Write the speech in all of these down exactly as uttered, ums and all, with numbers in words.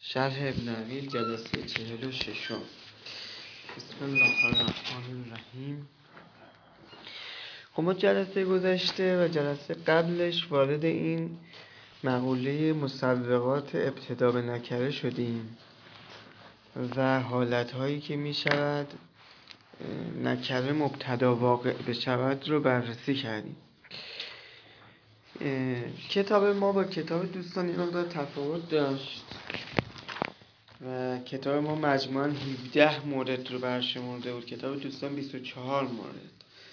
شرح ابن عقیل جلسه چهل و ششم. بسم الله الرحمن الرحیم. خب ما جلسه گذشته و جلسه قبلش وارد این مقوله مسوغات ابتدا به نکره شدیم و حالتهایی که می شود نکره مبتدا واقع بشود رو بررسی کردیم. کتاب ما با کتاب دوستان این مقدار تفاوت داشت و کتاب ما مجموعاً هفده مورد رو برشمرده بود، کتاب دوستان بیست و چهار مورد.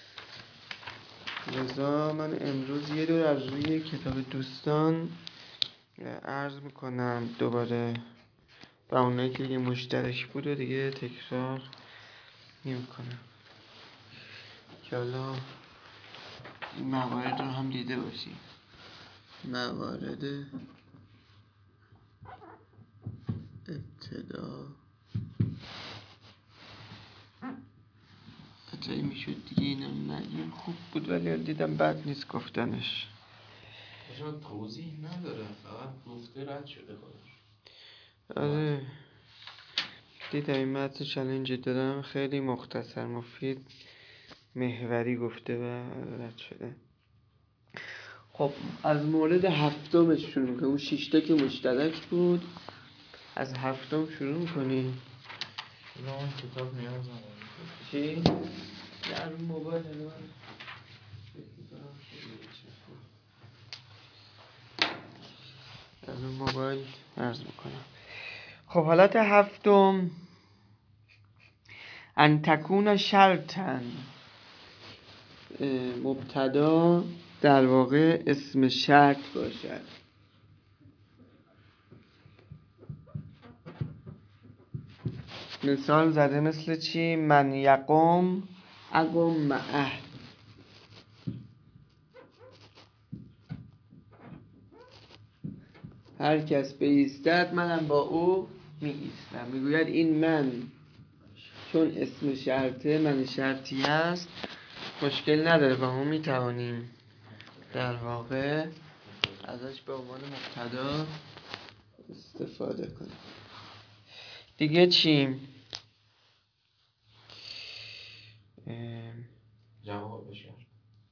لذا من امروز یه دور از روی کتاب دوستان عرض میکنم دوباره و اونایی که یه مشترک بود و دیگه تکرار نمیکنم که حالا این موارد رو هم دیده باشیم. موارد ابتدا ابتدایی میشد دیگه، اینم نگیم خوب بود ولی دیدم بد نیست گفتنش. شما توضیح نداره، فقط گفته رد شده خودش. آره دیدم این متن چالنج دادم خیلی مختصر مفید محوری گفته و رد شده. خب از مورد هفتمش شروع میکنیم. اون شیشتا که مشترک بود از هفتم شروع میکنیم. نه اون کتاب نیاز نداره. چی؟ در موبایل الان در موبایل عرض میکنم. خب حالت هفتم ان تکون شرطاً، مبتدا در واقع اسم شرط باشد. مثال زده مثل چی؟ من یقوم اقوم معه. هر کس بایستد منم با او می ایستم. میگوید این من چون اسم شرطه، من شرطی هست، مشکل نداره با ما میتوانیم در واقع ازش به عنوان مبتدا استفاده کنیم. دیگه چی؟ جوابش کرد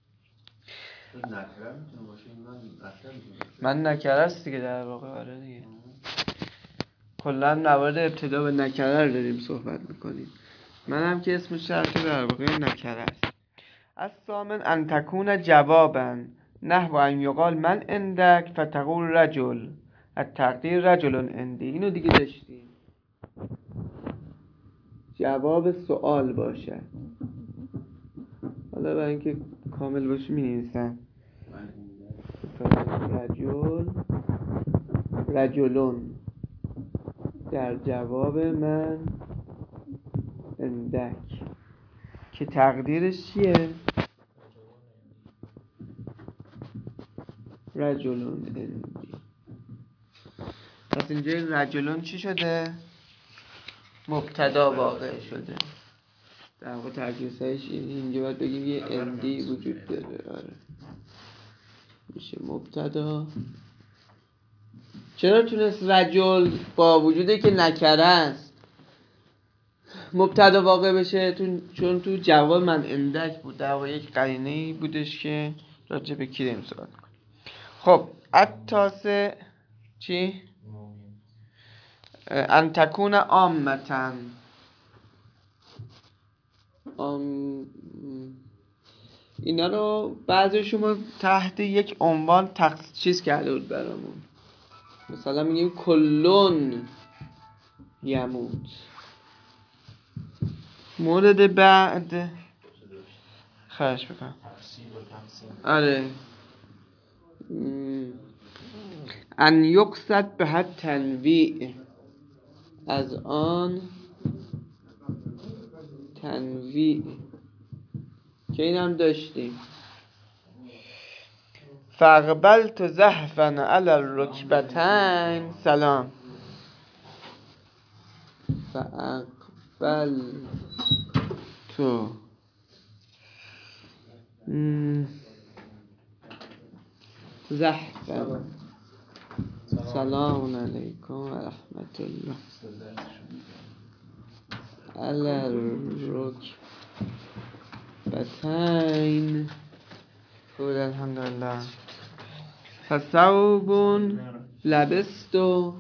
من نکره است دیگه در واقع. آره دیگه کلا موارد ابتدا به نکره رو داریم صحبت میکنیم. من هم که اسم شرط در واقع نکره است. از ثامن ان تکون جوابا نحو ان یقال من عندک فتقول رجل، التقدیر رجل عندی. اینو دیگه داشتیم، جواب سوال باشه. حالا برای اینکه کامل باشه می نویسم رجل رجلون در جواب من عندک، که تقدیرش چیه؟ رجلون عندی. پس اینجا رجلون چی شده؟ مبتدا واقع شده. در واقع ترکیبش اینجا باید بگیم یه عندی وجود داره. آره میشه مبتدا. چرا تونست رجل با وجودی که نکره است مبتدا واقع بشه؟ چون تو جواب من اندک بود، در واقع یک قرینه‌ای بودش که راجع به کی داریم صحبت می‌کنیم. خب التاسع چی؟ ان تکون عامةً. آم... اینا رو بعضی شما تحت یک عنوان تخصیص چیز کرده بود برامون. مثلا میگیم کلون یموت. مورد بعد خواهش بکنم. آره ان یقصد به تنویع، از آن تنویع، که این هم داشتیم. فاقبلت زحفا علی الرکبتین. سلام. فاقبلت زحفا سلام علیکم و رحمت الله. علی الرکبتین. خوب الحمدلله. فثوب لبست.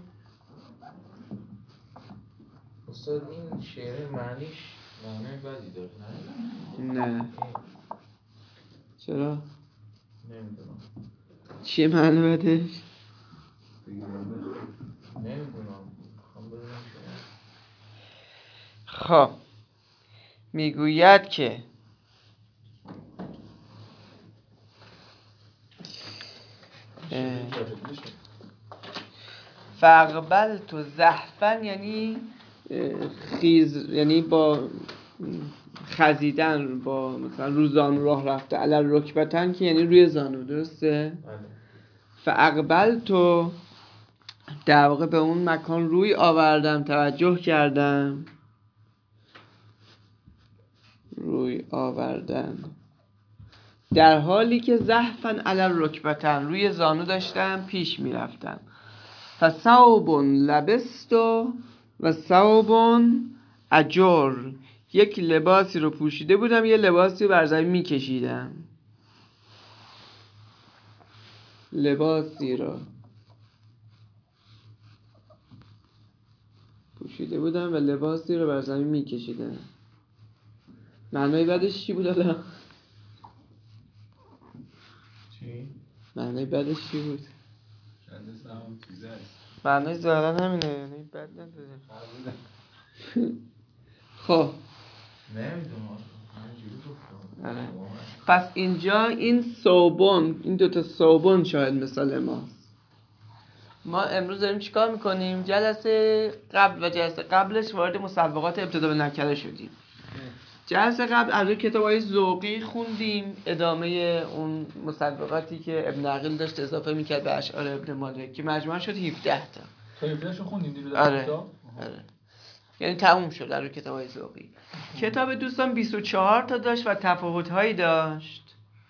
استاد این شعر معنیش معنی بدی داره نه؟ نه چرا؟ نمیدونم چیه معنی بدش؟ نمیدونم خواهم بدونم خب شما. میگوید که فاقبلت زحفا یعنی خیز، یعنی با خزیدن، با مثلا رو زانو راه رفته. علی رکبتن که یعنی روی زانو، درسته؟ فاقبلت در واقع به اون مکان روی آوردم، توجه کردم. روی آوردن در حالی که زحفا علی رکبتن، روی زانو داشتم پیش میرفتم. فثوب لبست و ثوب اجر، یک لباسی رو پوشیده بودم، یه لباسی رو بر زمین میکشیدم. لباسی رو پوشیده بودم و لباسی رو بر زمین میکشیدم. معنای بعدش چی بود حالا؟ چی؟ معنای بعدش چی بود؟ شاید اسم چیزه است. معنای ظاهرا همینه، یعنی بد نداره. خب نمیدونم آره. پس اینجا این صوبون، این دوتا صوبون شاید مثال ماست. ما امروز داریم چیکار میکنیم؟ جلسه قبل و جلسه قبلش وارد مسابقات ابتدا به نکره شدیم. جلسه قبل از روی کتاب‌های ذوقی خوندیم، ادامه اون مسابقاتی که ابن عقیل داشت اضافه میکرد به اشعار ابن مالک که مجموعاً شد هفده تا. تا هفده شو خوندیم دیرو در آره. کتاب؟ آره. یعنی تموم شد در روی کتاب‌های ذوقی. کتاب دوستان بیست و چهار تا داشت و تفاوت‌هایی داشت.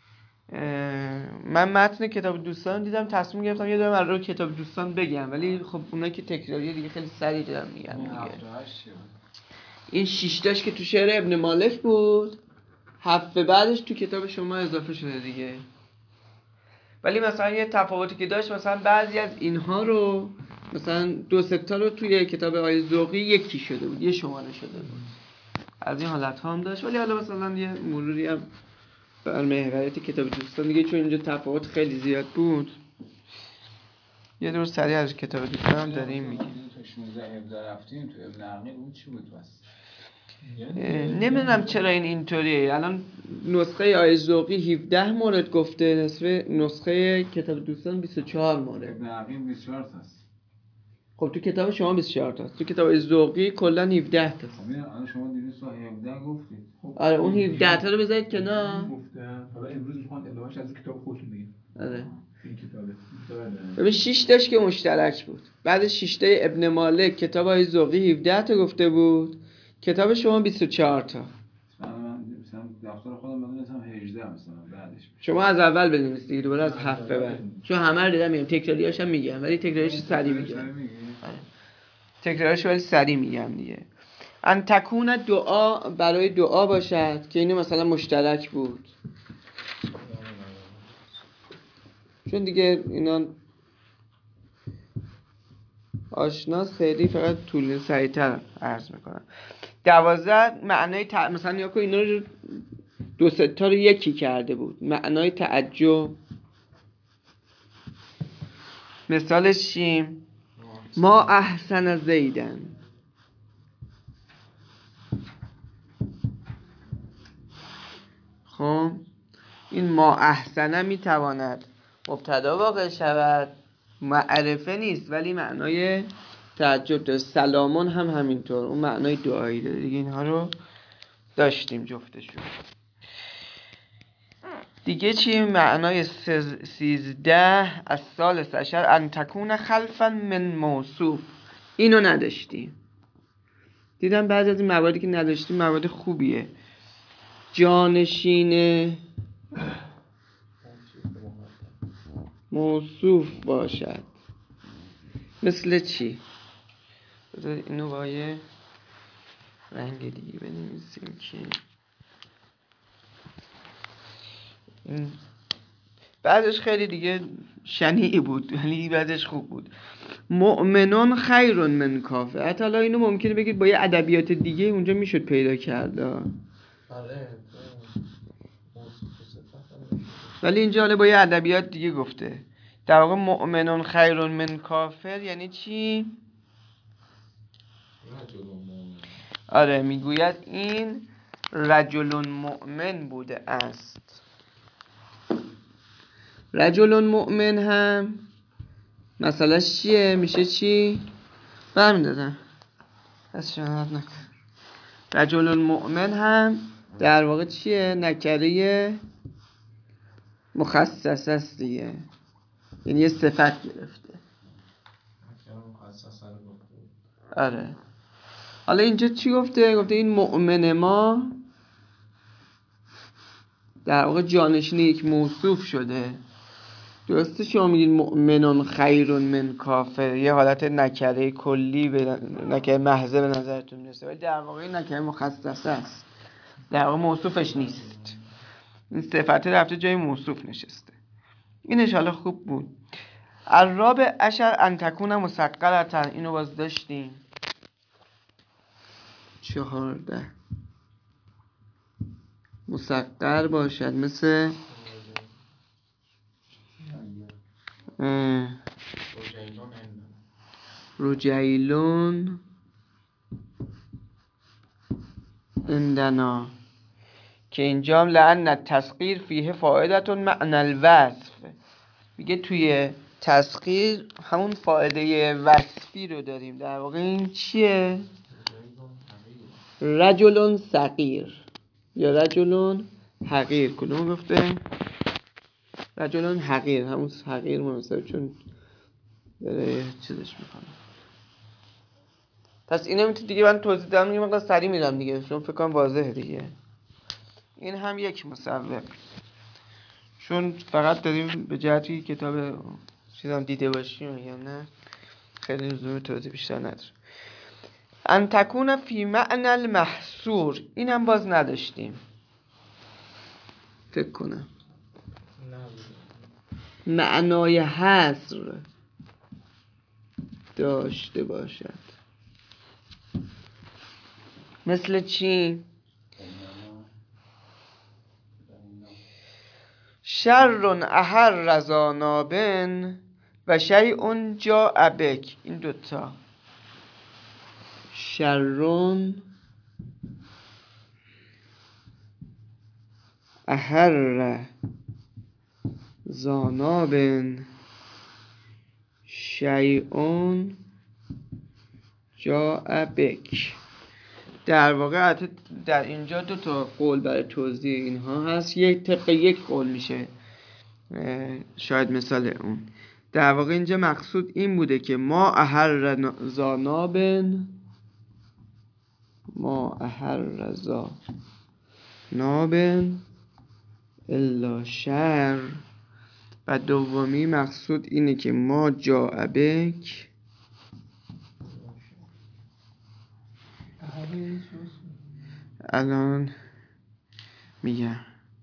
من متن کتاب دوستان دیدم، تصمیم گرفتم یه دارم از روی کتاب دوستان بگم، ولی خب اونایی که تکراریه دیگه خیلی سریع دارم میگم دیگه. این شش تاش که تو شعر ابن مالک بود، هفته بعدش تو کتاب شما اضافه شده دیگه. ولی مثلا یه تفاوتی که داشت، مثلا بعضی از اینها رو مثلا دو سه تا رو توی کتاب آیه ذوقی یکی شده بود، یه شماره شده بود. از این حالت ها هم داشت. ولی حالا مثلا یه مروری هم بر محوریت کتاب دوستان دیگه، چون اینجا تفاوت خیلی زیاد بود، یه دور سریع از کتاب دوستان هم داریم میگیم. تا شانزده هفده رفتیم تو ابن عقیل اون چی بود بس؟ نمیدونم چرا این اینطوریه. الان نسخه آیه ذوقی هفده مورد گفته، نسخه نسخه کتاب دوستان بیست و چهار مورد. ابن عقیل بیست و چهار تاست. خب تو کتاب شما بیست و چهار تاست، تو کتاب آیه ذوقی کلا هفده تاست. خب الان شما دویست و هفده گفتید. آره اون هفده تا رو بذارید کنار. گفتم حالا امروز میخوان ادامهش از کتاب خودتون بگید. آره. این کتابه. ببین شش تاش که مشترک بود. بعد شش تا ابن مالک کتاب آیه ذوقی هفده تا گفته بود. کتاب شما بیست و چهار تا. من مثلا دفتر خودم بدونستم هجده مثلا بعدش. شما از اول بنویسید دیگه، دوباره از هفت بعد. چون همه رو دیدم میگم، تکراریاش هم میگم ولی تکراریش سریع میگم. تکراریش ولی سریع میگم دیگه. ان تکون دعا، برای دعا باشد که اینو مثلا مشترک بود. چون دیگه اینا آشناس خیلی، فقط طول سریع‌تر عرض میکنم. دوازده معنای ت... مثلا یا که اینا رو دو سه تا رو یکی کرده بود. معنای تعجب مثالش چی؟ ما احسن زیدن. خب این ما احسن میتواند مبتدا واقع شود، معرفه نیست ولی معنای تعجب داره. سلامون هم همینطور، اون معنای دعایی داره دیگه. اینها رو داشتیم جفتشون. دیگه چی؟ معنای سیزده از سال سشر ان تکون خلفا من موصوف، اینو نداشتیم. دیدم بعضی از این مواردی که نداشتیم موارد خوبیه. جانشین موصوف باشد. مثل چی؟ بذار اینو با یه رنگ دیگه بنویسیم که این بعدش خیلی دیگه شنیع بود، ولی بعدش خوب بود. مؤمنون خیرون من کافر. حتی حالا اینو ممکنه بگید با یه ادبیات دیگه اونجا میشد پیدا کرد، آره ولی اینجا حالا با یه ادبیات دیگه گفته. در واقع مؤمنون خیرون من کافر یعنی چی؟ رجل مؤمن. آره میگوید این رجل مؤمن بوده است. رجل مؤمن هم مسئلهش چیه؟ میشه چی؟ برمی دادم پس شناد نکن. رجل مؤمن هم در واقع چیه؟ نکره مخصص است دیگه، یعنی یه صفت گرفته. مخصص رو گفته. آره حالا اینجا چی گفته؟ گفته این مؤمن ما در واقع جانشین یک موصوف شده. درسته شما میگید مؤمنون خیرون من کافر، یه حالت نکره کلی به نکره محضه به نظرتون میرسه، ولی در واقع این نکره مخصصه است، در واقع موصوفش نیست. این صفت رفته جای موصوف نشسته. اینش حالا خوب بود. الرابع عشر ان تکون مسقلة، اینو باز داشتیم. چهارده مسقر باشد، مثل رجیلون عندنا، که اینجا هم لأن التسغیر فیه فائدة معنی الوصف. میگه توی تسغیر همون فایده وصفی رو داریم. در واقع این چیه؟ رجل صغیر یا رجل حقیر. کدوم گفته؟ رجل حقیر، همون حقیر مناسب، چون داره چیزش میکنه. پس اینو میتونی دیگه من توضیح دادم، یه مقدار سریع میرم دیگه چون فکر کنم واضحه دیگه. این هم یک مصوب، چون فقط داریم به جهتی کتاب چیزام دیده باشیم یا نه خیلی لزوم توضیح بیشتر نداره. ان تکون فی معنی المحصور، این هم باز نداشتیم فکر کنم. معنای حصر داشته باشد. مثل چی؟ شر احر ذا نابن و شیء جاء بک. این دوتا شر احر ذا نابن شیء جاء بک. در واقع در اینجا دو تا قول برای توضیح اینها هست. یک طبق یک قول میشه شاید مثال اون. در واقع اینجا مقصود این بوده که ما احر ذا نابن، ما احر ذا نابن الا شر. و دومی مقصود اینه که ما جاء بک، الان میگم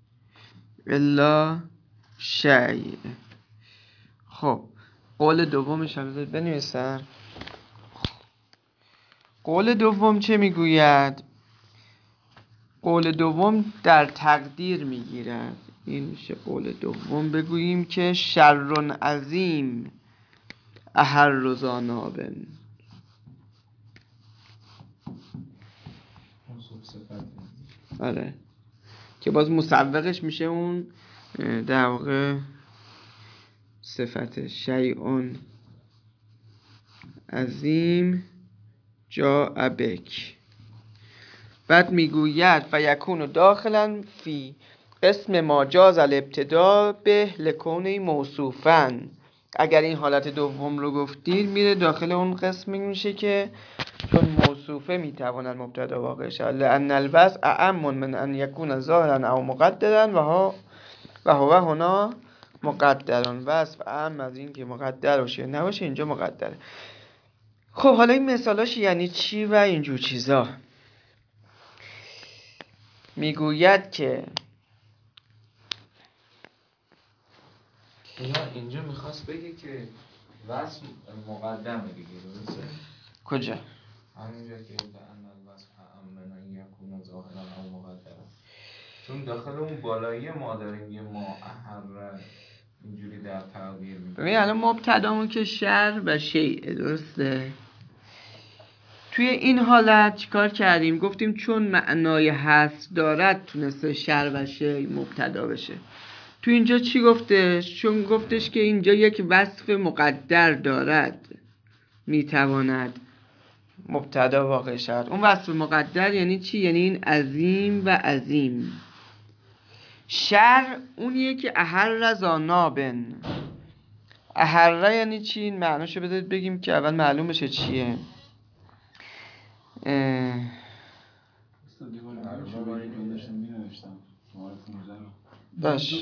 الا شیء. خب قول دومش هم بنویسم. قول دوم چه میگوید؟ قول دوم در تقدیر میگیرد. این میشه قول دوم. بگوییم که شر عظیم احر ذا نابن. آره که باز مسوقش میشه اون در واقع صفت شیء عظیم جاء بک. بعد میگوید فیکون داخلا فی اسم ما جاز الابتدا به لکونه موصوفن. اگر این حالت دوم رو گفتید میره داخل اون قسم میشه که چون موصوفه میتواند مبتدا واقع شود. لان الوضع اعم من ان یکون ظاهرا او مقدرا و ها و هو هنا مقدران وصف اهم از این که مقدر باشه نباشه اینجا مقدره. خب حالا این مثالاش یعنی چی و اینجور چیزا؟ میگوید که اینا اینجا میخواست بگه که وصف مقدمه دیگه، درسته؟ کجا؟ همینجا که ان الوصف امن یکون ظاهرا او مقدرا، چون داخل اون بالایی ما داریم یه ما احر اینجوری در تعبیر میگه. ببین الان مبتدامون که شر و شیء، درسته؟ توی این حالت چیکار کردیم؟ گفتیم چون معنای حصر دارد تونسته شر و شیء مبتدا بشه. تو اینجا چی گفتش؟ چون گفتش که اینجا یک وصف مقدر دارد میتواند مبتدا واقع شد. اون وصف مقدر یعنی چی؟ یعنی این عظیم و عظیم. شر اونیه که احر زانابن. احر یعنی چی؟ این معناشو بدید بگیم که اول معلوم بشه چیه. اه... باش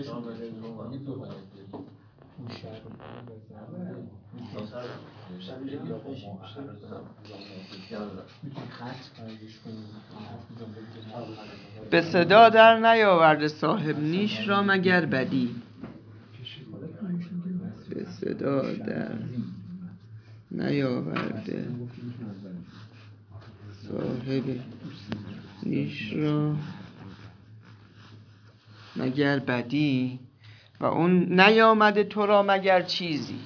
به صدا در نیاورده صاحب نیش را مگر بدی. به صدا در نیاورده صاحب نیش را مگر بدی و اون نیامده تو را مگر چیزی.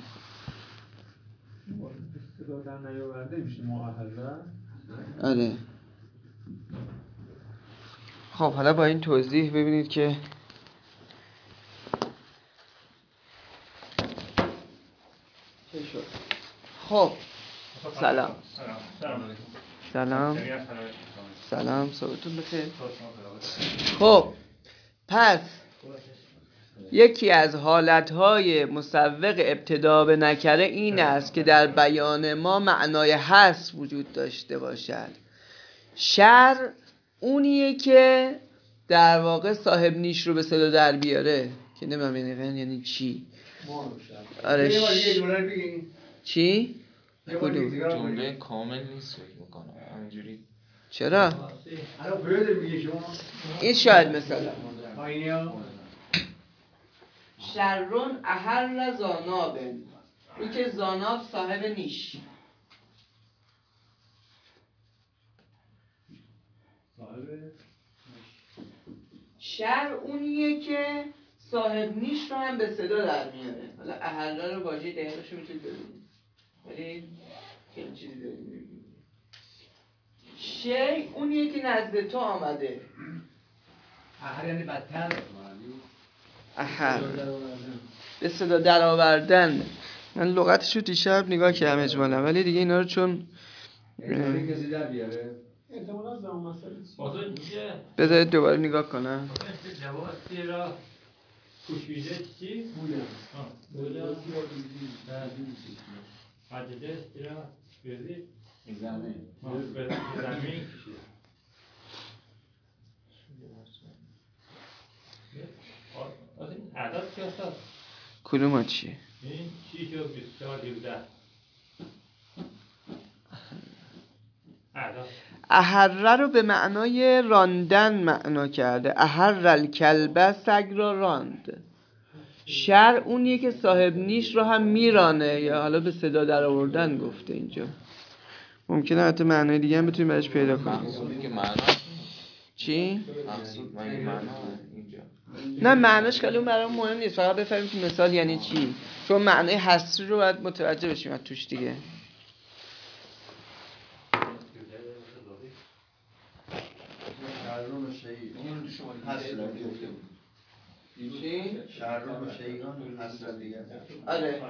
صدا در نیاورده میشه مؤهله. آره. خب حالا با این توضیح ببینید که چه شد. خب سلام سلام سلام صبحتون بخیر. خب پس یکی از حالتهای مسوق ابتدا به نکره این است که در بیان ما معنای حصر وجود داشته باشد. شر اونیه که در واقع صاحب نیش رو به صدا در بیاره که نمیم یعنی یعنی چی؟ آره ش... چی؟ جمله کامل نیست فکر میکنم همینجوری. چرا؟ این شاید مثلا شرون احر زانابن، این که زاناب صاحب نیش. شر اونیه که صاحب نیش رو هم به صدا در میاره. حالا احر رو واژه دقیقش رو میتونید ببینید ولی خیلی چیزی داریم. شی اونیه که نزد تو آمده. احر یعنی بدتر. احر به صدا در آوردن. من لغتش رو دیشب نگاه کردم اجمالا ولی دیگه اینا رو چون کسی در بیاره احتمالاً زمان مسئله بذارید دوباره نگاه کنم. جواب را پوشیده چی؟ بودم بودم حدیده را بردی زمین زمین کشید. از این عدد که هست کدوم ها چیه؟ این شیش و بسیار دیوده عدد احره رو به معنای راندن معنا کرده. احر الکلبه سگ را راند. شر اونیه که صاحب نیش رو هم میرانه یا حالا به صدا در آوردن گفته اینجا. ممکنه حتی معنای دیگه هم بتونیم برش پیدا کنیم. مقصود که معنا چی؟ مقصود مگه معنا اینجا نه معناش خیلی اون برام مهم نیست، فقط بفهمیم که مثال یعنی چی، چون معنای حصری رو باید متوجه بشیم از توش دیگه. شرون و شیعان حسر گفته بود. چی؟ شرون و شیعان حسر دیگه. آره.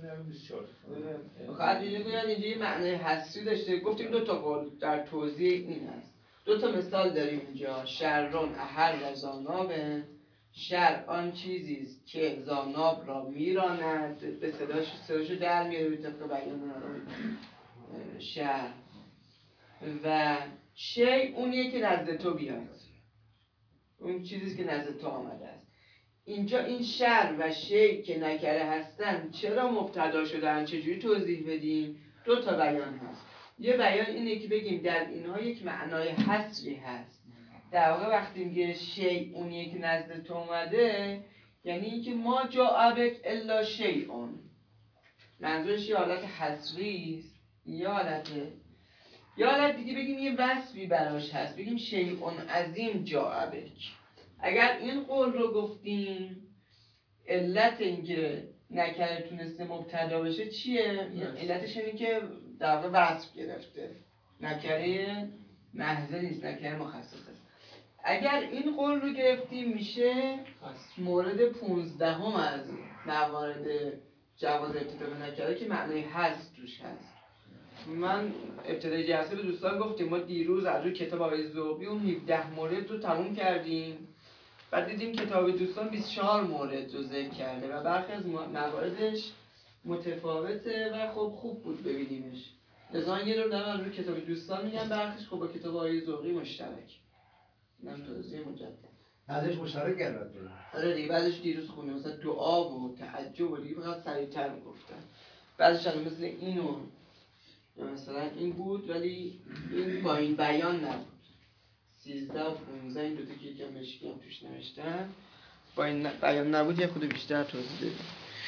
خواهد اینجا گوید اینجا یه معنای حصری داشته. گفتیم دو تا قول در توضیح این هست. دو تا مثال داریم اینجا. شرون احر و زانابه. شر آن چیزی است که زاناب را میراند، به صداش صداشو در میاره به طبق بیان شر. و شی اونیه که نزد تو بیاد، اون چیزی که نزد تو آمده است. اینجا این شر و شی که نکره هستن چرا مبتدا شدن؟ چجوری توضیح بدیم؟ دو تا بیان هست. یه بیان اینه که بگیم در اینها یک معنای حصری هست. در واقع وقتی میگه شی اونیه که نزد تو اومده، یعنی اینکه ما جاء بک الا شیء. منظورش یه حالت حصری است، یه حالت یه حالت دیگه بگیم یه وصفی براش هست، بگیم شیء عظیم جاء بک. اگر این قول رو گفتیم، علت اینکه نکره تونسته مبتدا بشه چیه؟ علتش اینه که در واقع وصف گرفته، نکره محض نیست، نکره مخصص است. اگر این قول رو گرفتیم میشه مورد پونزدهم از موارد جواز ابتدا به نکره که معنی هست توش هست. من ابتدای جلسه به دوستان گفتیم ما دیروز از روی کتاب آقای ذوقی اون هفده مورد رو تموم کردیم، بعد دیدیم کتاب دوستان بیست و چهار مورد رو ذکر کرده و برخی از مواردش متفاوته و خب خوب بود ببینیمش. لذا یه رو دارم از روی کتاب دوستان میگم، برخیش خب با کتاب آقای ذوقی مشترک. اینم توضیح مجدد. ازش مشترک گردد. آره دیگه، بعدش دیروز خونه مثلا دعا و تعجب و دیگه فقط سریع‌تر میگفتن. بعدش هم مثل اینو مثلا این بود ولی این با این بیان نبود. سیزده و پونزده این دوتا که یکم مشکی هم توش نوشتن با این بیان نبود، یه خود بیشتر توضیح بدیم.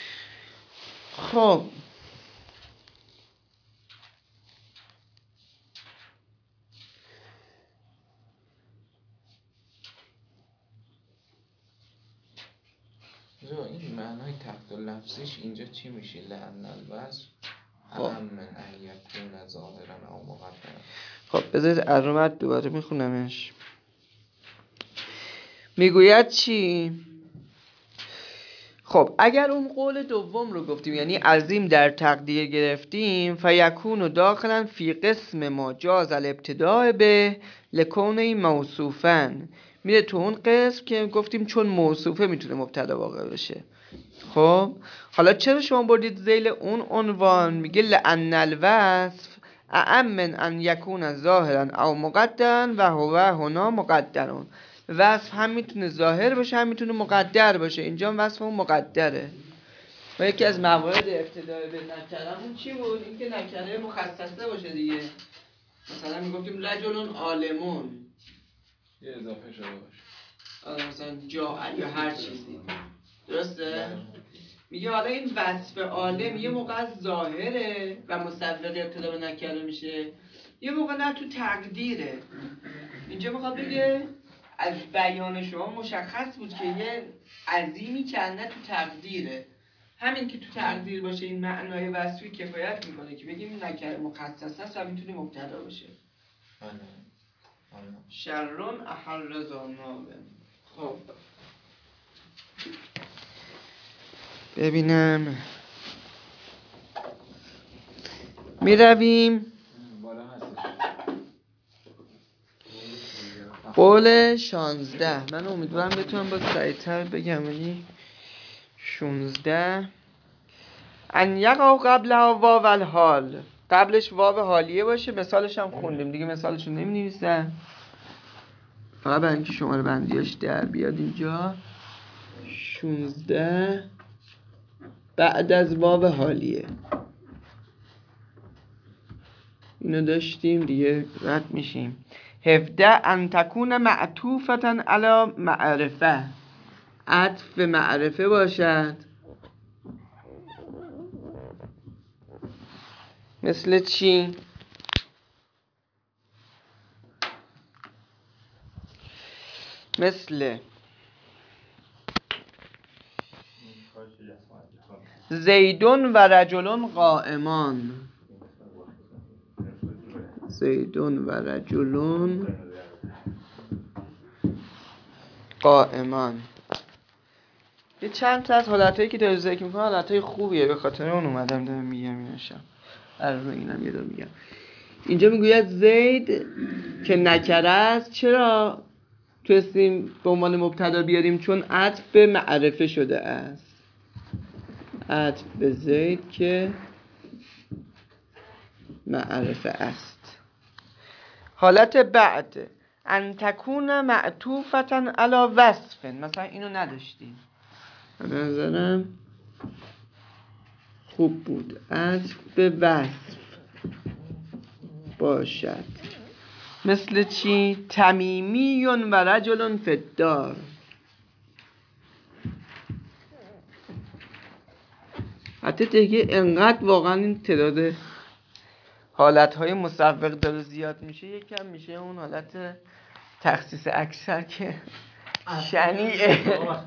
خب جو این معنای تحت لفظیش اینجا چی میشه؟ لأن الوصف خب اهم من ان یکون ظاهرا او مقدرا. خب بذارید ارومت دوباره میخونمش. میگوید چی؟ خب اگر اون قول دوم رو گفتیم، یعنی عظیم در تقدیر گرفتیم، فیکون داخلا فی قسم ما جاز الابتداء به لکونه موصوفن، میره تو اون قسم که گفتیم چون موصوفه میتونه مبتدا واقع بشه. خب حالا چرا شما بردید ذیل اون عنوان؟ میگه لأن الوصف اعم من ان یکون ظاهرا او مقدرا و هو هنا مقدرون. وصف هم میتونه ظاهر باشه هم میتونه مقدر باشه، اینجا وصف اون مقدره. و یکی از موارد ابتدای به نکرمون چی بود؟ اینکه نکره مخصصه باشه دیگه. مثلا میگفتیم رجلون عالمون، یه اضافه شده باشه. آره مثلا جا یا هر چیزی، درسته؟ میگه حالا این وصف عالم یه موقع از ظاهره و مصدق ابتدا به نکره میشه، یه موقع نه تو تقدیره. اینجا میخواد بگه از بیان شما مشخص بود که یه عظیمی که نه تو تقدیره. همین که تو تقدیر باشه این معنای وصفی کفایت میکنه که بگیم نکره مخصص است و میتونه مبتدا باشه. شرون احر زانابه. خب ببینم میرویم بالا هستش. قول شانزده. من امیدوارم بتونم با سریعتر بگم، ولی شونزده ان یقع قبل واو الحال، قبلش واو حالیه باشه. مثالش هم خوندیم دیگه، مثالش رو نمی نویسم فقط برای اینکه شماره بندیاش در بیاد. اینجا شونزده بعد از واو حالیه اینو داشتیم دیگه، رد میشیم. هفده ان تکون معطوفتا علی معرفه، عطف معرفه باشد. مثل چی؟ مثل زیدون و رجلون قائمان، زیدون و رجلون قائمان. یه چند تا از حالتایی که داره ذکر میکنه حالتای خوبیه، به خاطر اون اومدم دارم میگم اینشم. الان اینم یه دو میگم. اینجا میگوید زید که نکره است. چرا توستیم به عنوان مبتدا بیاریم؟ چون عطف به معرفه شده است. عطف به زید که معرفه است. حالت بعد ان تکون معطوفتا علی وصف، مثلا اینو نداشتیم. به نظرم خوب بود. عطف به وصف باشد. مثل چی؟ تمیمیون و رجل فی الدار. حتی دیگه انقدر واقعا این تعداد حالتهای مصوق داره زیاد میشه، یکم میشه اون حالت تخصیص اکثر که شنیعه.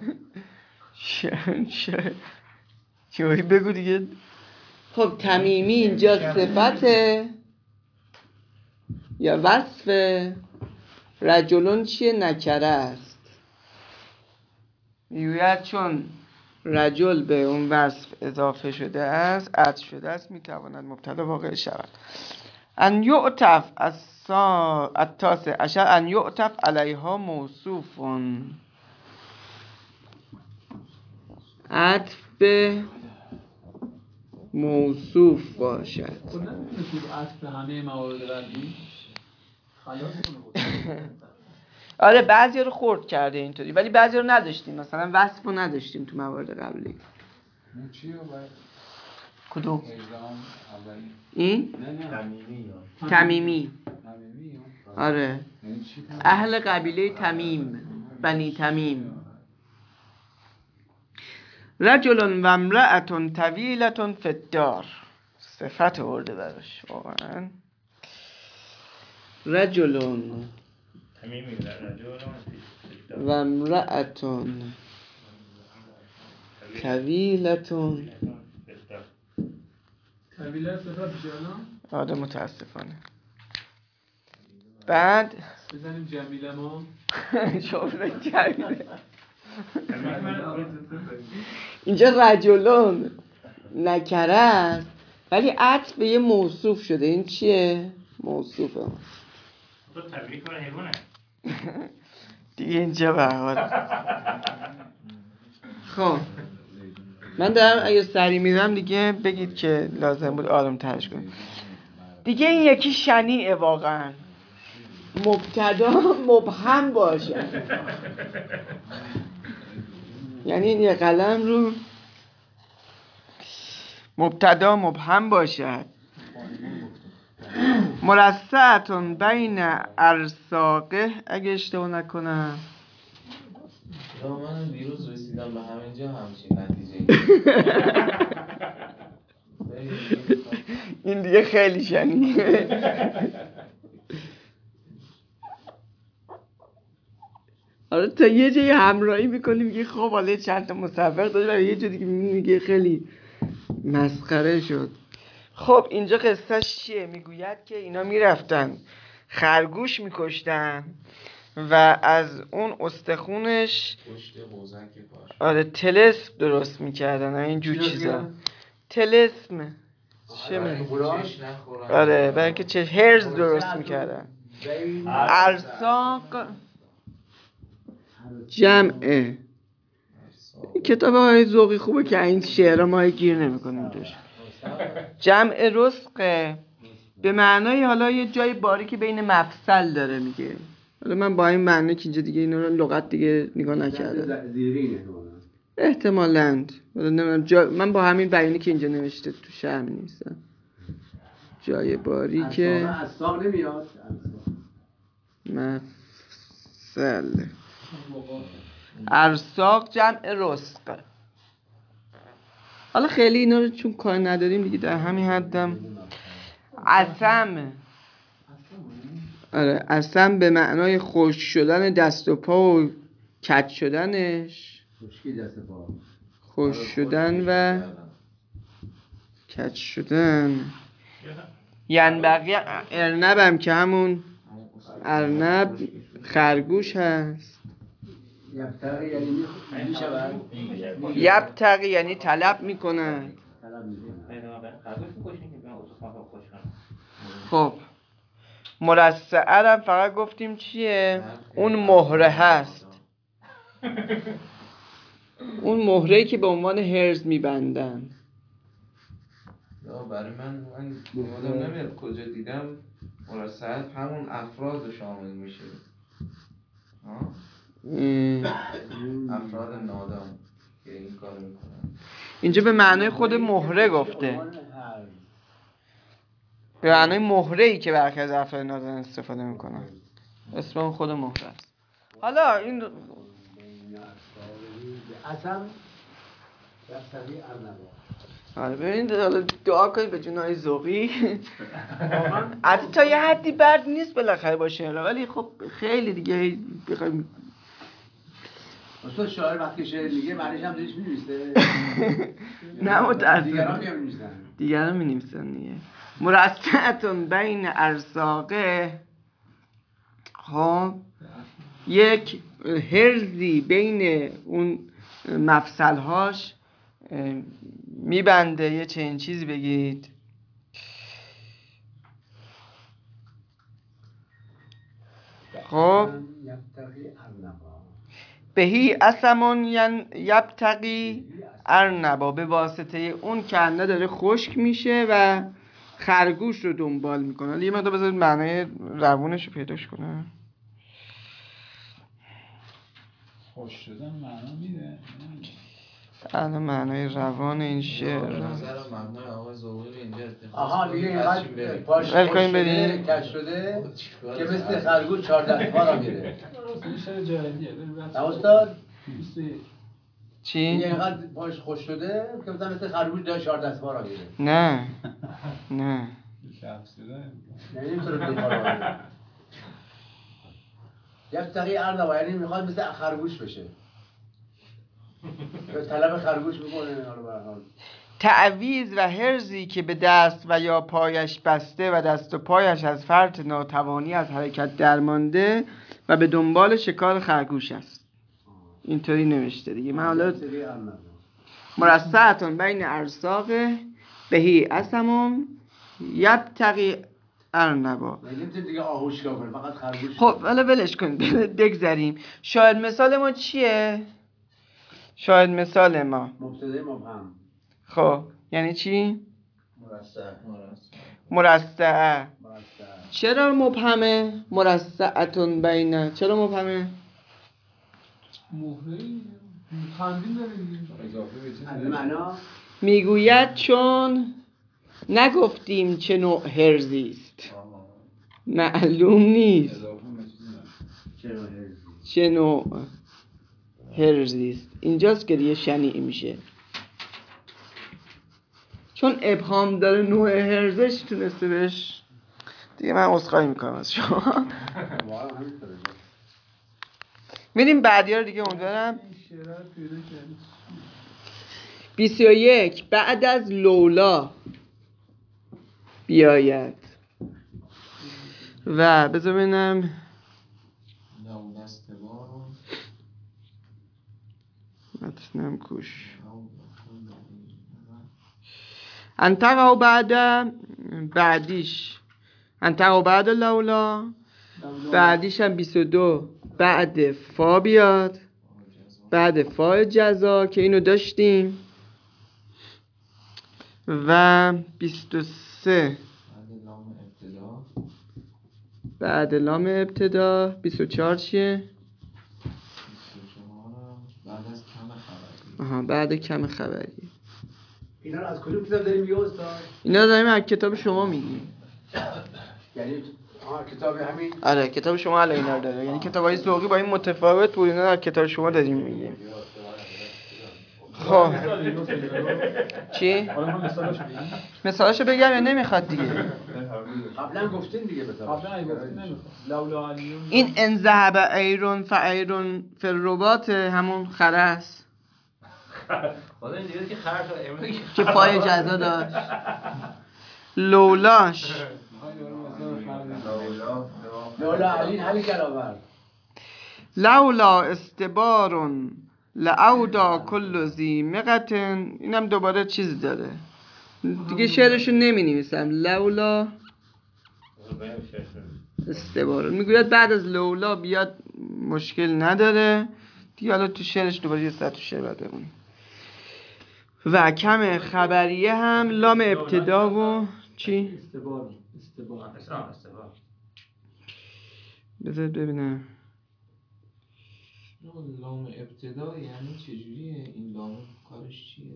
شن شن چی بگو دیگه. خب تمیمی اینجا صفته یا وصفه؟ رجلون چیه؟ نکره است. میگوید چون رجل به اون وصف اضافه شده است، عطف شده است، میتواند مبتدا واقع شود. ان یعطف التاسع عشر ان یعطف علیها موصوفون. عطف به موصوف باشد. خود نمیتونه تو عطف همه موارد قبلی خلاص کنه. آره بعضی رو خورد کرده اینطوری، ولی بعضی رو نداشتیم. مثلا وصف رو نداشتیم تو موارد قبلی. اون چی رو باید کدوم؟ اجرام اولی؟ این؟ نه نه تمیمی یا تمیمی. تمیمی ها. آره یعنی چی تمیمی؟ اهل قبیله تمیم، بنی تمیم. رجل و امرأة طویلة فی الدار. صفت ورده براش واقعا. رجل تمیمی در رجل و امرأة طویلة. طویله صفت میشه الان؟ آره متاسفانه. بعد بزنیم جمیله ما. شغل جمیله. اینجا رجلون نکره است ولی عطف به یه موصوف شده. این چیه؟ موصوفه. تو تبریک برای حیوانه دیگه اینجا برحال. خب من دارم اگه سری میرم دیگه بگید که لازم بود آرام ترش کنم دیگه. این یکی شنیعه واقعا. مبتدا مبهم باشه. یعنی این یه قلم رو مبتدا مبهم باشد. مرصعتون بین ارساقه اگه اشتباه نکنم. یا من دیروز رسیدم به همینجا همچین نتیجه. این دیگه خیلی شنیه. آره تا یه جایی همراهی میکنی میگه خب حالا چند تا مصوق داشت و یه جا دیگه میگه خیلی مسخره شد. خب اینجا قصهش چیه؟ میگوید که اینا میرفتن خرگوش میکشتن و از اون استخونش پشت قوزک پاش. آره طلسم درست میکردن. اینجور چیزا طلسم چه میگه؟ چش نخورن. آره برای که چه هرز درست میکردن. ارساق جمعه. این کتاب های ذوقی خوبه که این شعرها ما گیر نمیکنیم توش. جمع رزقه به معنای حالا یه جای باریکی بین مفصل داره میگه. حالا من با این معنی که اینجا دیگه اینا رو لغت دیگه نگاه نکردم. زیرینه احتمالاً جا... من با همین بیانی که اینجا نوشته تو شرم نیستم. جای باری که اصلاق نمیاد. مفصل. ارساق جمع رزق. حالا خیلی اینا رو چون کار نداریم دیگه در همین حدم. عصم. آره عصم به معنای خشک شدن دست و پا و کج شدنش. خشکی دست پا. خشک شدن و کج شدن. یعنی بقیه ارنبم که همون ارنب خرگوش هست. یبتغی یعنی میشود. یبتغی یعنی طلب میکنن. طلب میکنن. خب مرصعه هم فقط گفتیم چیه؟ اون مهره هست. اون مهره‌ای که به عنوان هرز میبندن. یا برای من من یادم نمیاد کجا دیدم مرصعات همون افراد رو شامل میشه. افراد نادان. که این کارو میکنن. اینجا به معنای خود مهره گفته، به معنای مهره ای که برخی از افراد نادان استفاده میکنن. اسم اون خود مهره است. حالا این اصلا رفتنی ارنبا. آره ببینید، حالا دعا کنید به جنای ذوقی. از تا یه حدی بد نیست بالاخره باشه، ولی خب خیلی دیگه بخوایم. اصلا شاعر وقتی شعر میگه معنیش هم دلش می‌نویسه. نه متأسفانه دیگران می‌نویسن. دیگران می‌نویسن دیگه. مرصعتون بین ارساقه، خب یک هرزی بین اون مفصلهاش میبنده. یه چنین چیزی بگید. خب بهی اسمون یبتقی ارنبا، به واسطه اون کنده داره خشک میشه و خرگوش رو دنبال میکنه. یه مقدار بذارید معنای روونش رو پیداش کنه. خوش شدن معنا میده. الان معنای روان این به شعر نظر مبنای آقای ذوقی رو اینجا اتخاذ آها کنیم، میگه پس چی اینقدر بریم؟ پاش ول خوش کنیم شده بریم. کش شده خب چیکار که کنیم؟ مثل خرگوش چهار دست پا را میره. درست این شعر جاهلیه. بریم بس. نه استاد؟ بیست و یک. چی؟ میگه اینقدر پاش خوش شده که مثلا مثل خرگوش داره چهار دست پا را میره. نه نه تفسیره. یعنی نمیتونه بدون پا را میره. یبتقی ارنبا یعنی میخواد مثل خرگوش بشه. یا طلب خرگوش میکنه. حالا به هر حال تعویض و هرزی که به دست و یا پایش بسته و دست و پایش از فرط ناتوانی از حرکت درمانده و به دنبال شکار خرگوش است. اینطوری نوشته دیگه. من حالا یبتقی ارنبا مرصعتون بین ارساق بهی اسمون یبتقی ارنبا. یعنی نمیتونه دیگه آهوشگاه کنه، فقط خرگوش. خب حالا ولش کنید، بگذریم. شاهد مثال ما چیه؟ شاهد مثال ما مبتدای مبهم. خب یعنی چی؟ مرصع. مرصعه. مرصع. چرا مبهمه؟ مرصعتون بینه چرا مبهمه؟ مهره تنظیم داره دیگه. اضافه به چیز از معنا میگوید چون نگفتیم چه نوع هرزی است، معلوم نیست اضافه به چیز نه. چرا هرزی؟ چه نوع هرزی است. اینجاست که دیگه شنیع میشه، چون ابهام داره نوع هرزش تونسته بهش دیگه. من عذرخواهی میکنم از شما. واقعا همینطوره. میریم بعدی رو دیگه امیدوارم. این شعر رو پیدا کردی. بیست و یک بعد از لولا بیاید و بذار ببینم لو دست بارون متنم کوش انتقا بعد بعدیش انتقا بعد لولا، بعدیش هم بیست و دو بعد فا بیاد، بعد فا جزا که اینو داشتیم، و بیست و سه بعد لام ابتدا، بعد لام ابتدا. بیست و چهار چیه؟ بیست و چهار بعد از کم خبری. آها بعد کم خبری. اینا رو از کدوم کتاب داریم میگه استاد؟ اینا داریم از کتاب شما میگیم. یعنی آها کتاب همین. آره کتاب شما الان اینا رو داره، یعنی کتابای ذوقی با این متفاوت بود. اینا از کتاب شما داریم میگیم. خب چی؟ حالا من مثالاشو بگم. مثالاشو بگم یا نمیخواد دیگه؟ قبلا گفتین دیگه مثلا. قبلا اگه گفتی نمیخواد. لولا علیون. این ان ذهب ایرون فایرون فی الرباط همون خره است خدا این دیگه که خرد امروز که فای جزا داشت. لولاش لولا علی حلی کلاور. لولا استبارون لعودا کل ذی مقتن. اینم دوباره چیز داره دیگه، شعرشو نمی نویسم. لولا استبارون میگوید بعد از لولا بیاد مشکل نداره دیگه. حالا تو شعرش دوباره یه سر تو شعر باید بمونیم. و کم خبریه هم لام ابتدا و چی؟ استبار استبار بذارید ببینم. لام ابتدا یعنی چجوریه این لام کارش چیه؟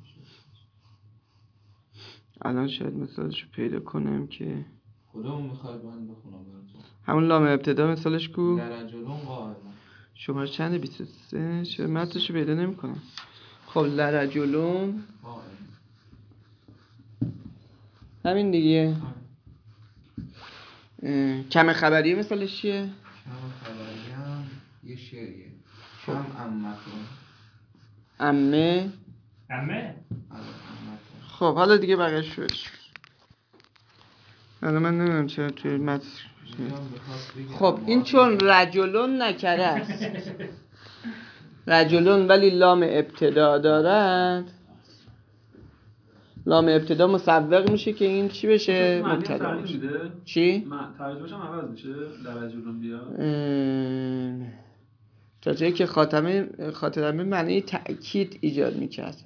الان شاید مثالش رو پیدا کنم که کدوم میخواید من بخونم براتون؟ همون لام ابتدا مثالش کو لرجلون قائما. شماره چند؟ بیست و سه. چرا متنشو پیدا نمی‌کنم. خب لرجلون قائما. همین دیگه. اه، کم خبریه مثالش چیه؟ کم خبری هم یه شعریه. کم امتون. عمه. عمه آره امتون. خب حالا دیگه بقیش شوش. حالا من نمیدونم چرا توی متن. اینجا هم بخواست بگه خب این اموات چون رو- رجلون نکره است رجلون ولی لام ابتدا دارد، لام ابتدا مصوق میشه که این چی بشه؟ معنی مبتدا تغییر باشه. میده؟ چی؟ من ترجمهش هم عوض میشه لرجلون بیا. ام، تا جایی که خاتمه خاتمه معنی تأکید ایجاد میکرد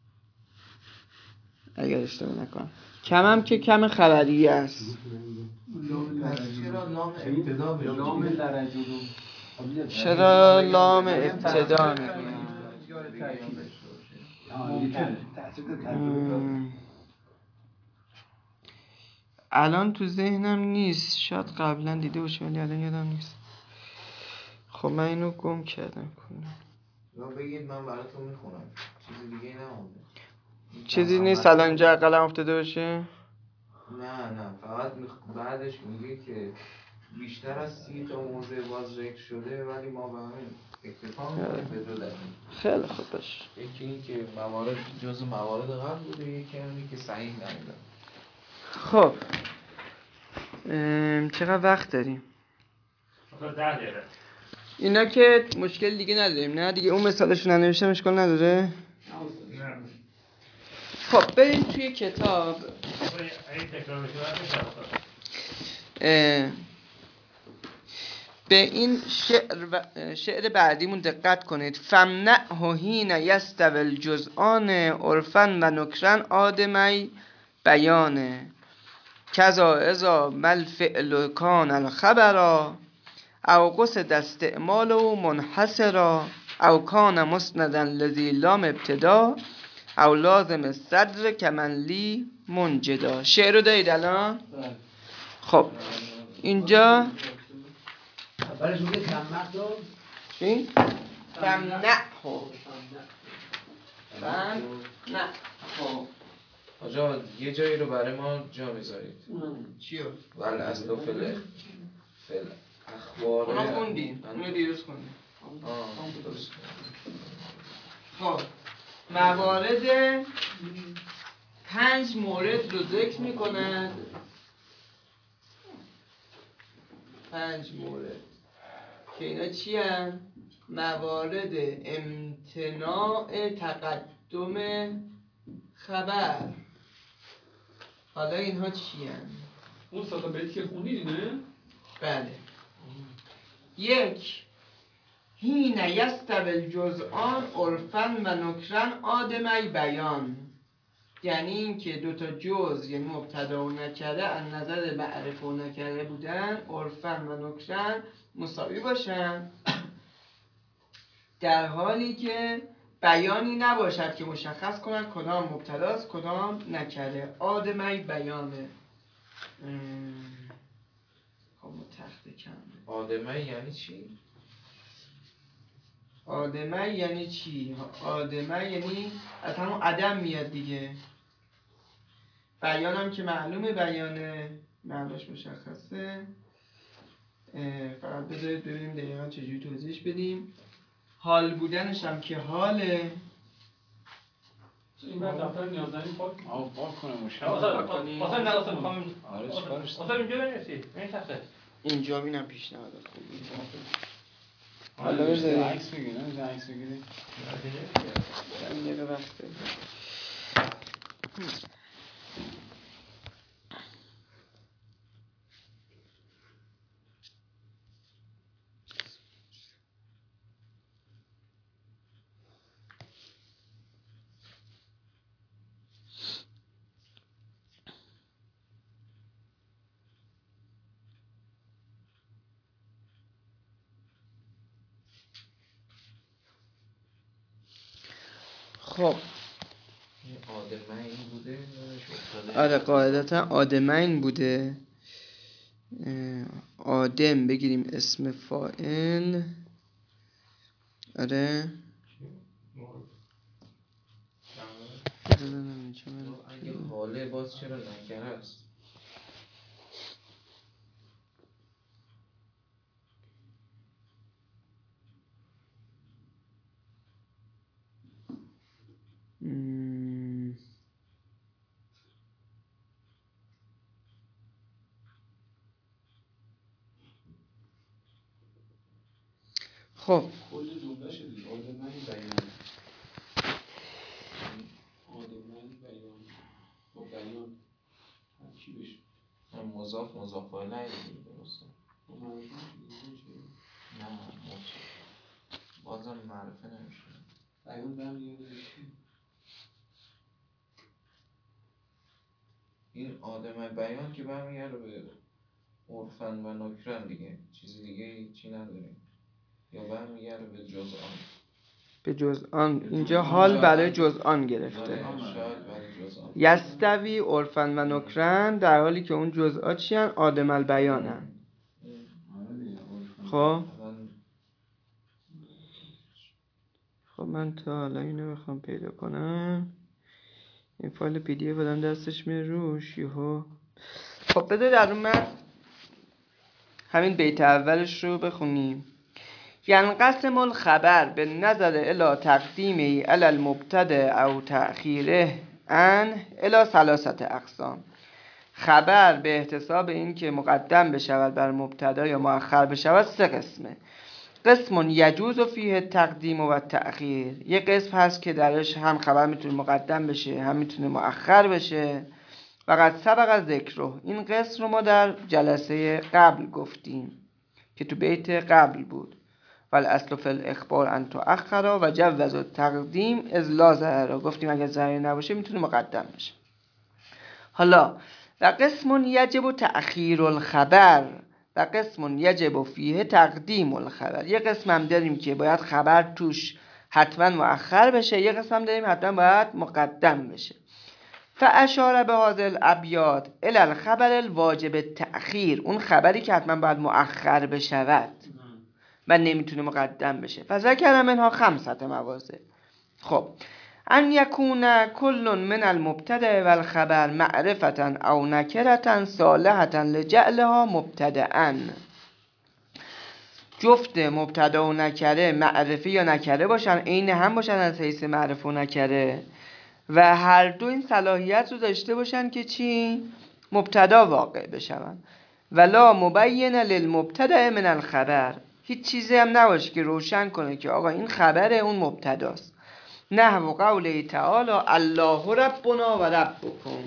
اگر اشتباه نکنم. کم هم که کم خبریه است. پس چرا لام ابتدا بهش لام میگه؟ لرجلون. چرا لام ابتدا میگه؟ ام، الان تو ذهنم نیست، شاید قبلا دیده باشه ولی الان یادم نیست. خب من اینو گم کردم کلا. یا بگید من براتون میخونم، چیزی دیگه نمونده. چیزی نیست الان اینجا قلم افتاده باشه. نه نه فقط میخ- بعدش میگه که بیشتر از سی تا موضع باز ذکر شده ولی ما به همین اکتفا میکنیم به دو دلیل. خیلی خوب باشه. یکی این که موارد جز موارد قبل بوده، یکی همین که صحیح نمیدن. خب ام، چقدر وقت داریم؟ آخه ده دقیقه اینا که مشکل دیگه نداریم نه دیگه؟ اون مثالشون ننوشتم اشکال نداره. نه خب بریم توی کتاب. این تکرار بشه باید بشه اه، به این شعر, و شعر بعدیمون دقت کنید. فمنعه حین یستوی الجزآن عرفا و نکرا آدمی بیانه کذا اذا مل فعل کان الخبرا او قصد استعماله منحصرا او کان مسندا لذی لام ابتدا او لازم صدر کمن لی منجدا. شعر رو دارید الان؟ خب اینجا اولش میگه کمت رو چی؟ فمنعه فمنعه آجا یه جایی رو برای ما جا میذارید. چیو؟ ولی اصلا فل فل اخبار اونو خوندیم، اونو دیروز خوندیم. آه درست. خب موارد پنج مورد رو ذکر میکنن. پنج مورد که اینا چی هن؟ موارد امتناع تقدم خبر. حالا اینها چی هن؟ اون ساتا بیتی که خونید اینه؟ بله. یک، هین یستوی الجزآن عرفا و نکرا آدمی بیان، یعنی این که دوتا جز یعنی مبتدا و نکره از نظر معرفه و نکره بودن عرفا و نکرا مساوی باشن، در حالی که بیانی نباشد که مشخص کنن کدام مبتداست کدام نکره. آدمی بیانه. خب تخت کم. آدمه یعنی چی؟ آدمه یعنی چی؟ آدمه یعنی از همون عدم میاد دیگه. بیانم که معلومه بیانه معناش مشخصه. فقط بذارید ببینیم دقیقا چجوری توضیحش بدیم. حال بودنش هم که حاله. این بعد دفتر نیازداری پاک آه پاک کنه مشکل آسان نه آسان میخوام آره چیکارش آسان اینجا بنویسی این تخته اینجا بینم پیشنهادات خوبی. حالا بذاری عکس میگیری نه عکس میگیری این دقیقه وقته. خب این آدمه این بوده یادش افتاده. آره قاعدتا آدمه این بوده. آدم بگیریم اسم فاعل. آره اگه حاله باز چرا نکره است؟ مم. خب کل جمله شدید آدمه بیان آدمه بیان با بیان چی بشه؟ مضاف مضاف الیه دیگه درسته. با معرفه نشده نه مضاف بازم معرفه نمیشه. بیان برمیگرده به چی؟ این آدم بیان که برمیگرده به عرفن و نکرن دیگه، چیزی دیگه چی نداریم. یا برمیگرده به جز آن. به جز آن اینجا حال برای جز آن گرفته. شاید برای جز آن یستوی عرفن و نکرن، در حالی که اون جزءات چی هن؟ آدم البیان هن. خب خب من تا حالا اینو بخوام پیدا کنم، این فایل پی دی اف بدم دستش میره روش یهو. خب بذار در اون من همین بیت اولش رو بخونیم. ینقسم الخبر به نظر الی تقدیمه علی المبتدأ او تأخیره ان الی ثلاثه اقسام. خبر به احتساب این که مقدم بشود بر مبتدا یا مؤخر بشود سه قسمه. قسم یجوز فیه تقدیم و تأخیر، یه قسم هست که درش هم خبر میتونه مقدم بشه هم میتونه مؤخر بشه. و قد سبق ذکره، این قسم رو ما در جلسه قبل گفتیم که تو بیت قبل بود. والاصل فی الاخبار ان تؤخر و جوز التقدیم اذ لا ضرر، گفتیم اگه ضرری نباشه میتونه مقدم بشه. حالا و قسم یجب تأخیر الخبر و قسم یجب فیه تقدیم الخبر، یه قسم هم داریم که باید خبر توش حتما مؤخر بشه، یه قسم هم داریم حتما باید مقدم بشه. فاشار به هذه الابیات الی الخبر الواجب التأخیر، اون خبری که حتما باید مؤخر بشود و نمیتونه مقدم بشه. فذکر منها خمسة مواضع. خب ان یکون کل من المبتدأ و الخبر معرفة او نکرة صالحة لجعلها مبتدأ، جفت مبتدا و نکره معرفه یا نکره باشن، عین هم باشن از حیث معرفه و نکره، و هر دو این صلاحیت رو داشته باشن که چی؟ مبتدا واقع بشون. ولا مبین للمبتدأ من الخبر، هیچ چیزی هم نباشه که روشن کنه که آقا این خبره اون مبتداست. نحو قوله تعالی الله ربنا و ربکم.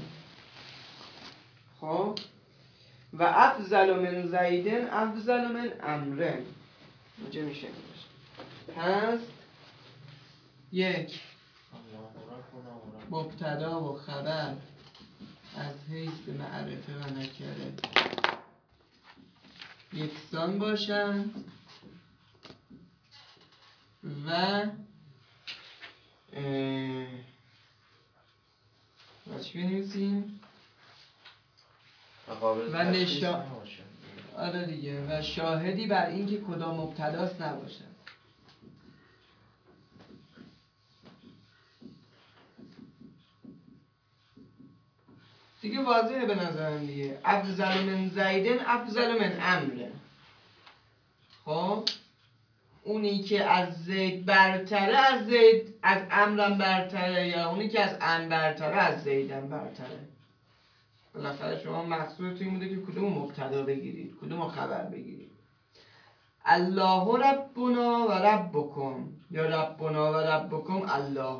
خب و افضل من زیدن افضل من عمرن، اینجا میشه پس یک مبتدا و خبر از حیث معرفه و نکره یکسان باشن و و چی بنویسیم؟ و نشا آره دیگه و شاهدی بر این که کدام مبتداست نباشن. دیگه واضحه به نظرم دیگه. افضل من زیدن افضل من عمرو. خب اونی که از زید برتره از زید از عمرم برتره، یا اونی که از عمرو برتره از زیدم برتره. بالاخره شما مقصودتون این بوده که کدوم مبتدا بگیرید کدوم خبر بگیرید. الله ربنا و ربکم یا ربنا و ربکم الله.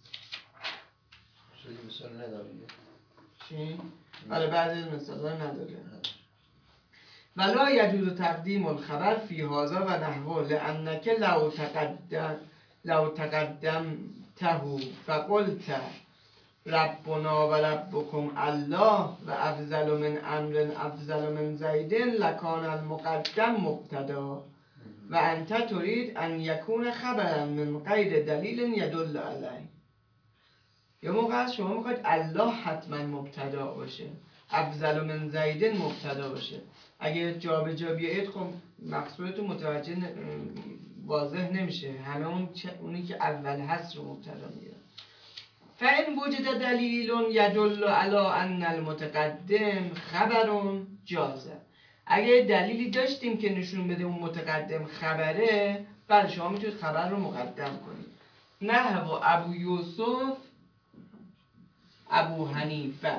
شدی مثال نداریم چی؟ آره بعضی از مثالا نداره. ولا یجوز تقدیم الخبر فی هذا و نحوه لانک لو تقدم لو تقدم تهو فقلت ربنا و ربکم الله و افضل من امر افضل من زیدن لکان المقدم مبتدا و انت تريد ان یکون خبرا من غیر دلیل یدل علیه. یا موقع هست شما میخواید الله حتما مبتدا باشه، افضل من زیدن مبتدا باشه. اگه جا به جا بیایید خب مقصودتون متوجه ن... واضح نمیشه، همه اون چ... اونی که اول هست رو مبتدا میگیرن. فإن وجد دلیل یدل علی ان المتقدم خبر جازه. اگه دلیلی داشتیم که نشون بده اون متقدم خبره، بله شما میتونید خبر رو مقدم کنید. نحو ابو یوسف ابو حنیفه.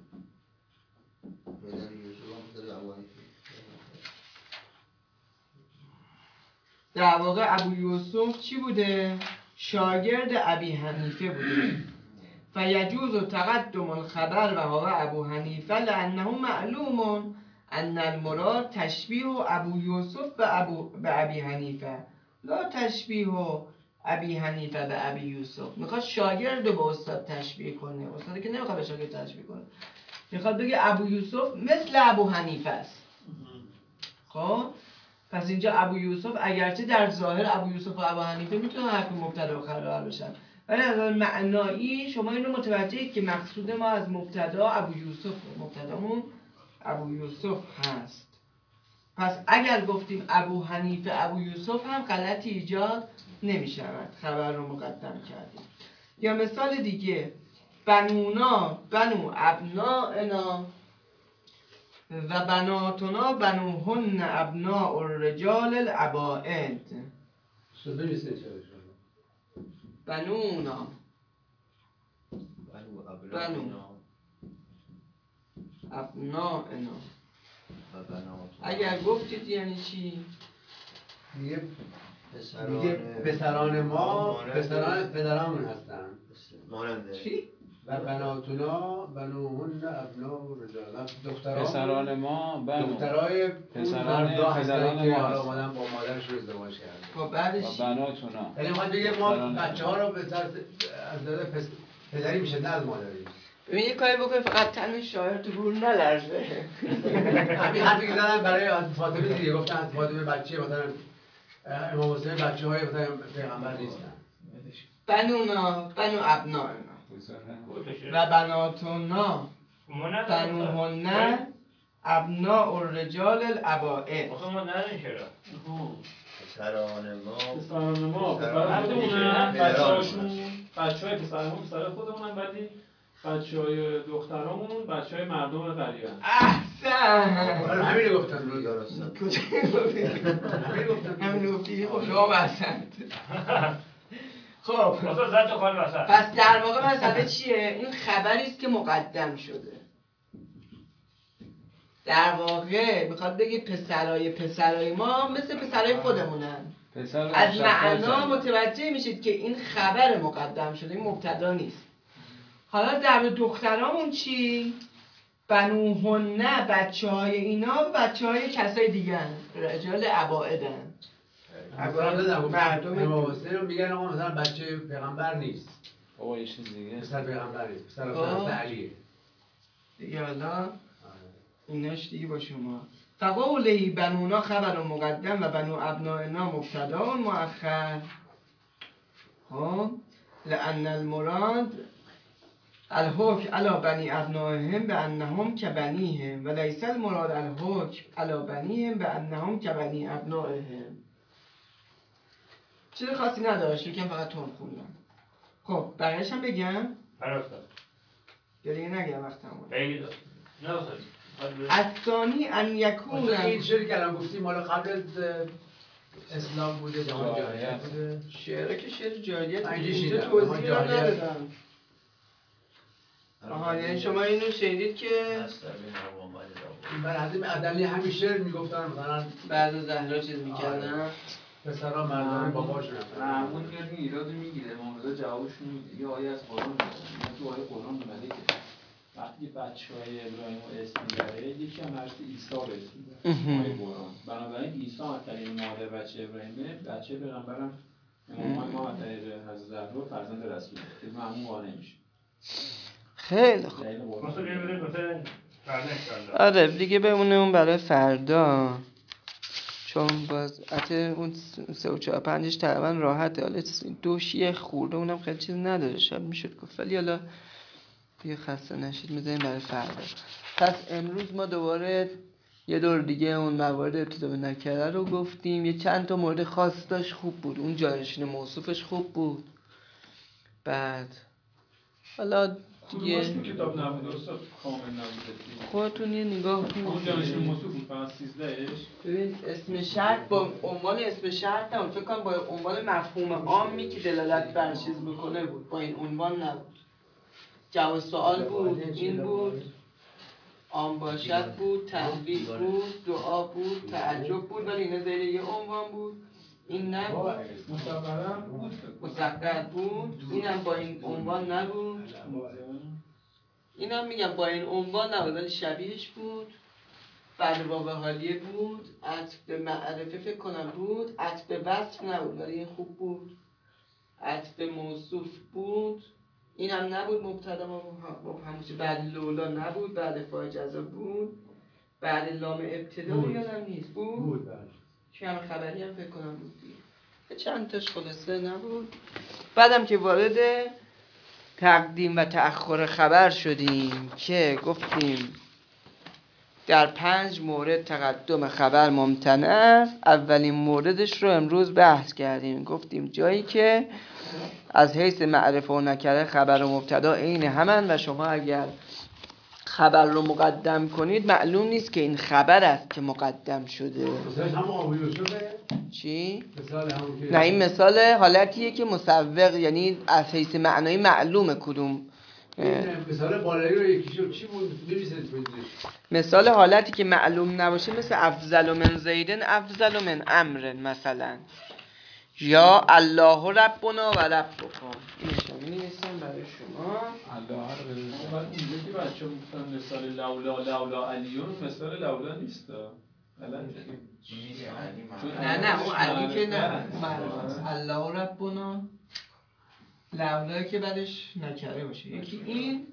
در واقع ابو یوسف چی بوده؟ شاگرد ابی حنیفه بوده. فیجوز تقدم الخبر و هو ابو حنیفه لانه معلوم ان المراد تشبیه ابو یوسف به ابو به ابی حنیفه لا تشبیه ابی حنیفه به ابی یوسف. میخواد شاگرد رو به استاد تشبیه کنه، استاد که نمیخواد به شاگرد تشبیه کنه، میخواد بگه ابو یوسف مثل ابو حنیفه است. خب پس اینجا ابو یوسف اگرچه در ظاهر ابو یوسف و ابو حنیفه میتونه حرف مبتدا و خبر بشن، ولی از نظر معنایی شما اینو متوجهید که مقصود ما از مبتدا ابو یوسف، مبتدامون ابو یوسف هست. پس اگر گفتیم ابو حنیفه ابو یوسف هم غلطی ایجاد نمی شود، خبر رو مقدم کردیم. یا مثال دیگه، بنونا بنو ابنائنا و بناتنا بنوهن ابناء الرجال الابائد. شده نیست چرا بنونا بنو ابنائنا. اگر گفتید یعنی چی؟ دیگه دیگه پسران ما پسران پدرامون هستن. چی؟ و بناتونا بنوهن ابناء الرجال. دختران پسران ما بنو دخترای پسران مردا پدران هستن که ما حالا هستن. اومدن با مادرشون ازدواج کردن. خب و بعدش بناتونا یعنی میخواد بگه ما پسران بچه ها رو به طرز از نظر پس... پدری میشه نه از مادری. ببین یه کاری بکنی فقط تن شاعر تو گور نلرزه. همین حرفی که زدن برای از فاطمه دیگه، گفتن از فاطمه بچه مثلا امام حسین بچه های مثلا پیغمبر نیستن. بنونا بنو ابنائنا و بناتنا بنوهن ابناء الرجال الابائد. آخه ما نداریم چرا؟ پسران ما پسران ما پسران پسر خودمونن، پدران بچه ما. هاشون بچه های پسر ما پسر خودمونن، ولی بچه های دخترامون بچه های مردم غریبن. احسن. آره همین رو گفتن. کجا گفتی؟ همین گفتن. همین گفتی؟ خب شما بسند. خب واسه زد تو خال وسط. پس در واقع مسئله چیه؟ این خبری است که مقدم شده. در واقع میخواد بگه پسرای پسرای ما مثل پسرای خودمونن. پسر از معنا متوجه میشید که این خبر مقدم شده، این مبتدا نیست. حالا در دخترامون چی؟ بنوهن بچه های اینا بچه های کسای دیگه هن. رجال عبائدن. مردم امام حسین رو میگن آقا مثلا بچه پیغمبر نیست. بابا یه چیز دیگه پسر پیغمبر نیست. پسر پسر علیه. دیگه حالا ایناش دیگه با شما. فقولهی بنونا خبر مقدم و بنو ابنائنا مبتدا مؤخر. خب لأن المراد الحکم علی بنی ابنائهم بانهم کبنیهم و لیس المراد الحکم علی بنیهم بانهم کبنی ابنائهم. چیز خاصی نداشت، یکم فقط تون خوندم. خب بقیه‌اش هم بگم؟ پرافتاد. یا دیگه نگم وقت تمام. بگید. نه الثانی ان یکون این شعری که الان گفتیم مال قبل از اسلام بوده، زمان جاهلیت بوده. شعره که شعر جاهلیت اینجا اینجا شیدم. توضیح زمان هم جاهلیت. ندادم. آها یعنی شما اینو شنیدید که بر حضرت ادمی همین شعر میگفتن مثلا بعد زهرا چیز میکردن. پسرا مردان باباشون معمول میاد این ایراد میگیره، امام رضا جوابشون میده. یه آیه از قرآن میاد، تو آیه قرآن اومده که وقتی بچه های ابراهیم و اسم میبره یکی هم حضرت عیسی رو اسم میبره آیه قرآن. بنابراین عیسی از طریق مادر بچه ابراهیمه، بچه پیغمبرم امام ما از طریق حضرت زهرا فرزند رسول که معمول واقع نمیشه. خیلی خوب. مثلا ببینید مثلا فردا آره دیگه بمونه اون برای فردا. چون وضعیت اون سه و چهار پنجش تقریبا راحته، حالا دوش یه خورده اونم خیلی چیز نداره شب میشد گفت، ولی حالا دیگه خسته نشید میذاریم برای فردا. پس امروز ما دوباره یه دور دیگه اون موارد ابتدا به نکره رو گفتیم. یه چند تا مورد خاص داشت خوب بود، اون جانشین موصوفش خوب بود. بعد حالا دیگه کدومش تو کتاب نبود استاد، کامل نبود، خودتون یه نگاه کنید. اون جانشین موصوف بود فقط سیزدهش. ببین اسم شرط با عنوان اسم شرط نبود، فکر کنم با عنوان مفهوم عامی که دلالت بر چیز میکنه بود، با این عنوان نبود. جواب سوال بود، این بود، عام باشد بود، تنبیه بود، دعا بود، تعجب بود، ولی اینا زیر یه عنوان بود. این نبود، مصغرم بود، مصغر بود، اینم با این عنوان نبود، اینم میگم با این عنوان نبود ولی شبیهش بود. بعد واو حالیه بود، عطف به معرفه فکر کنم بود، عطف به وصف نبود ولی این خوب بود، عطف به موصوف بود، این هم نبود، مبتدا مبهمش. بعد لولا نبود، بعد فاعل جزا بود، بعد لام ابتدا یادم نیست بود بود بعد که هم خبری هم فکر کنم بود دیگه، چند تاش خلاصه نبود. بعدم که وارد تقدیم و تأخر خبر شدیم که گفتیم در پنج مورد تقدم خبر ممتنع است. اولین موردش رو امروز بحث کردیم، گفتیم جایی که از حیث معرفه و نکره خبر و مبتدا عین همن و شما اگر خبر رو مقدم کنید معلوم نیست که این خبر است که مقدم شده. مثلا همون آبو یوسفه؟ چی؟ مثال همون که نه این مثال حالتیه که مسوق، یعنی از حیث معنایی معلومه کدوم. مثال بالایی رو یکیشو چی بود؟ نمی‌سید بودش. مثال حالتی که معلوم نباشه مثل افضل من زیدن افضل من امر مثلا، یا الله ربنا و ربکم. اینشو می‌نویسم برای شما. الله رو بزنید. بعد اینجا که بچه گفتن مثال لولا لولا علیون، مثال لولا نیست نه نه اون علی که نه، الله ربنا، لولا که بعدش نکره باشه. یکی این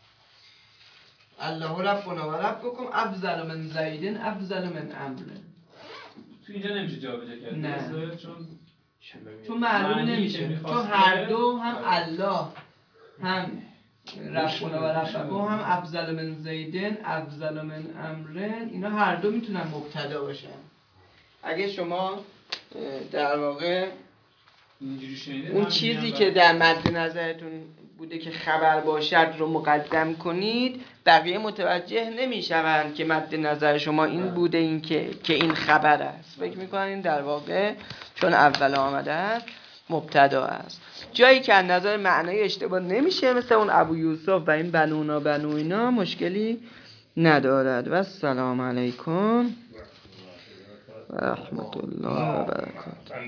الله ربنا و ربکم افضل من زیدن افضل من امر. تو اینجا نمیشه جابجا کرد. نه. چون چون معلوم نمیشه، چون هر دو هم الله هم ربنا و ربکم هم افضل من زیدن افضل من امرن، اینا هر دو میتونن مبتدا باشن. اگه شما در واقع اون چیزی که در مد نظرتون بوده که خبر باشد رو مقدم کنید، بقیه متوجه نمیشوند که مد نظر شما این بوده، این که که این خبر است. فکر میکنین در واقع چون اول آمده است مبتدا است. جایی که از نظر معنای اشتباه نمیشه مثل اون ابو یوسف و این بنونا بنو اینا مشکلی ندارد. و السلام علیکم و رحمت الله و برکاته.